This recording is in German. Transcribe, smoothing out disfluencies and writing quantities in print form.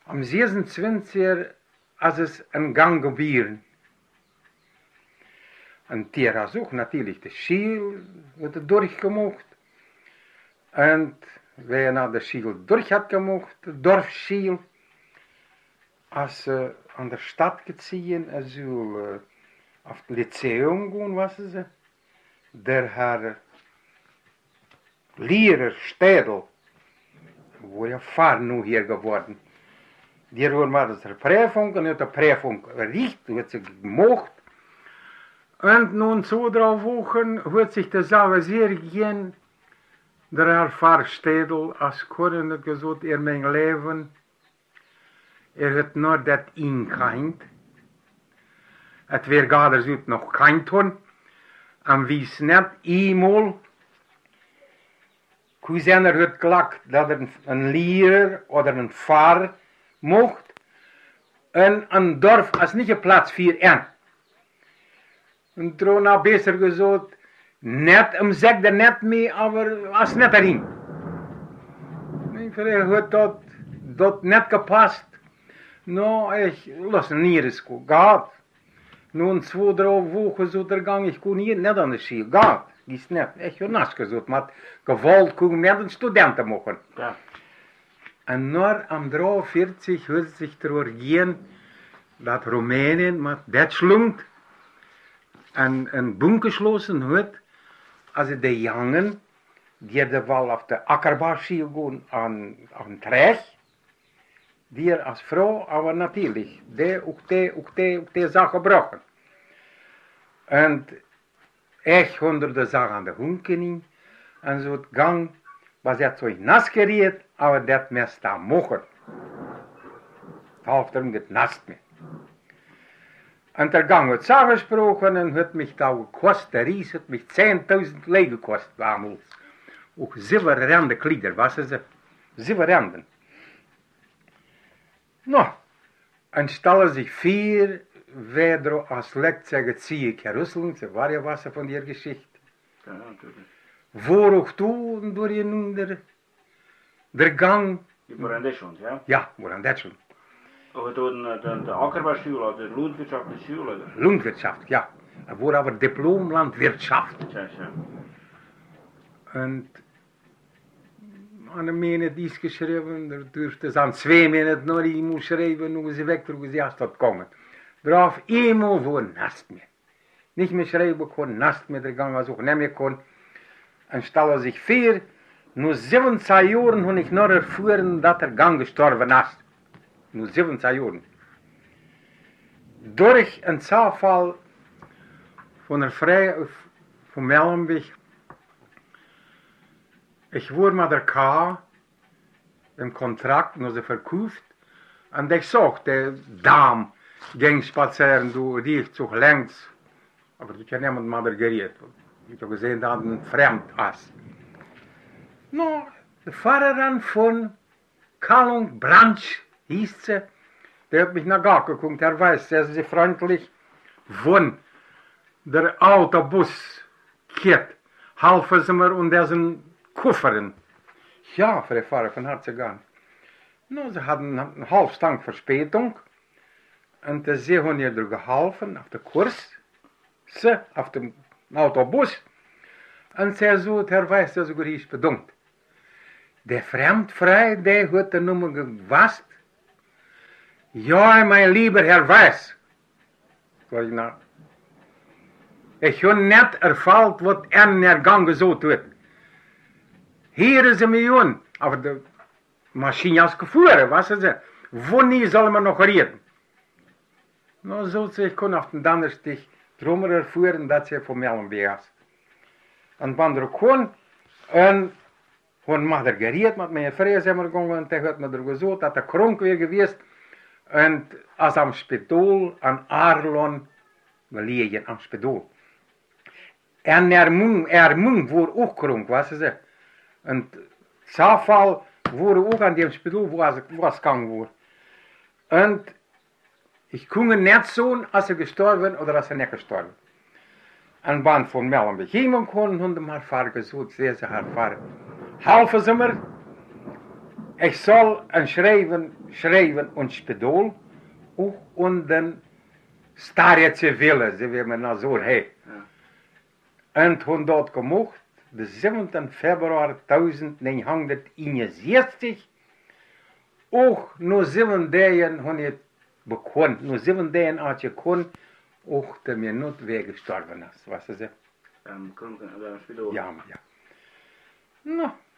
Am 26. als es een gang gebieren. En die had ook natuurlijk de Schiel met de doorgemocht. En wij naar de Schiel door had gemocht, de dorpsschiel. Als ze aan de stad gezien, zo auf het lyceum gaan was ze. Der haar leraar Stedel, wo ja vaar nu hier geworden. Die hoor maar dat er Präfunk en uit de Präfunk riecht, wird ze gemocht. Und nun 2-3 Wochen wird sich das selber sehr gehen. Der Herr Fahrstedel, als Koren hat gesagt, mein Leben, hat nur das inkeint. Het weer gaders uit nog kein ton. En wie net eenmaal, Kuzener hat gelakt dat er een leraar oder een Pfarrer mocht. En een dorp als niet een plaats voor en. En toen had besser gezegd, net zeg er net mee, aber als net erin. Ik had dat net gepast. Nou, ik las een nierenskool gehad. Nun 2-3 Wochen so der Gang, ich kon hier net aan de Schiel, gehad. Is net, ik heb naast gezegd, maar gewollt kon net een studenten machen. Ja. En nur am 43 hört sich darüber gehen, dat Rumänien mit Deutschland een Bund geschlossen hat, also die Jungen, die de wel auf der Ackerbauschule gehen an Trech, die als Frau, aber natürlich, auch die Sache gebrochen. Und ich unter der Sache an der Hund ging, und so het Gang, was so nass geriet, aber das müsst da machen. Half darum geht nass mehr. Und der Gang wird zusammengesprochen und hat mich da gekostet, der Ries hat mich 10.000 Lei gekostet damals. Auch 7 Rende Kleider, was ist es? 7 Renden. Nou, en stellen sich 4, wer als Lektzeuge ziehe ich Jerusalem, das war ja was von der Geschichte. Ja, natürlich. Wo auch du, durch der Gang. War in Deutschland, ja? Ja, war in Deutschland. Of toen de Ackerbauschule of de Landwirtschaftsschule? Landwirtschaft, ja. Er wurde aber Diplom Landwirtschaft. Ja, ja. Und an der Minute dies geschrieben, er durfte es an 2 Minuten noch einmal schreiben, nun sie wegdrücken, sie erst dort kommen. Darauf einmal wo nast mir. Nicht mehr schreiben können, nast mir der Gang, was auch nicht mehr können. Und stelle sich 4, nur 17 Jahren habe ich noch erfahren, dass der Gang gestorben ist. Nur 17 Jahren. Durch einen Zufall von der Freie, von Mellenweg, ich wurde mit der K im Kontrakt noch so verkauft und ich sah, der Dame ging spazieren, du riech zu längs, aber ich habe niemand mit der geredet. Ich habe gesehen, dass ein Fremd ist. No, der Pfarrerin von Kalung Branch hieß sie, der hat mich nach Gag geguckt, er weiß, er ist sehr freundlich, von der Autobus geht, halfen sie mir und diesen Kofferen. Ja, für die Fahrer von Herzegan. No, sie hatten eine halbe Verspätung und sie haben ihr geholfen auf der Kurs, auf dem Autobus und sie sagt, er weiß, dass er ist bedunkt. Der Fremdfrei, der hat die Nummer gewasst. Ja, mein lieber Herr Weiß. Sag ich, na. Ich habe nicht erfallen, was in der Gang gesagt wird. Hier ist 1 Million, aber die Maschine ist gefahren, was ist das? Wo nie soll man noch reden? Na, so, ich kann auf den Donnerstag drum erfahren, dass sie von Mellenweg ist. Und wenn er kam, und hat er geredet mit meiner Frau, sind wir gegangen, und er hat mir gesagt, dass er krank wäre gewesen, und als am Spital, an Arlon, wir liegen am Spital. Und er Mund war auch krank, weißt du? Und Zufall wurde auch an dem Spital, wo es gegangen war. Und ich konnte nicht so, als er gestorben oder als er nicht gestorben. Und wenn von Mellenweg jemand kommen, haben wir Fahrer gesagt, sehr Fahrer. Halfen sie mir. Ich soll ein schreiben und Spidol auch und den Staretse Wille, so wie man das so hat. Und hun dort gemacht, den 7. Februar 1961, auch nur 7 Tagen haben ich bekommen, nur 7 Tagen hat ich gekonnt, auch der mir nicht weggestorben ist, weißt du so? Spidol. Ja, ja. Na,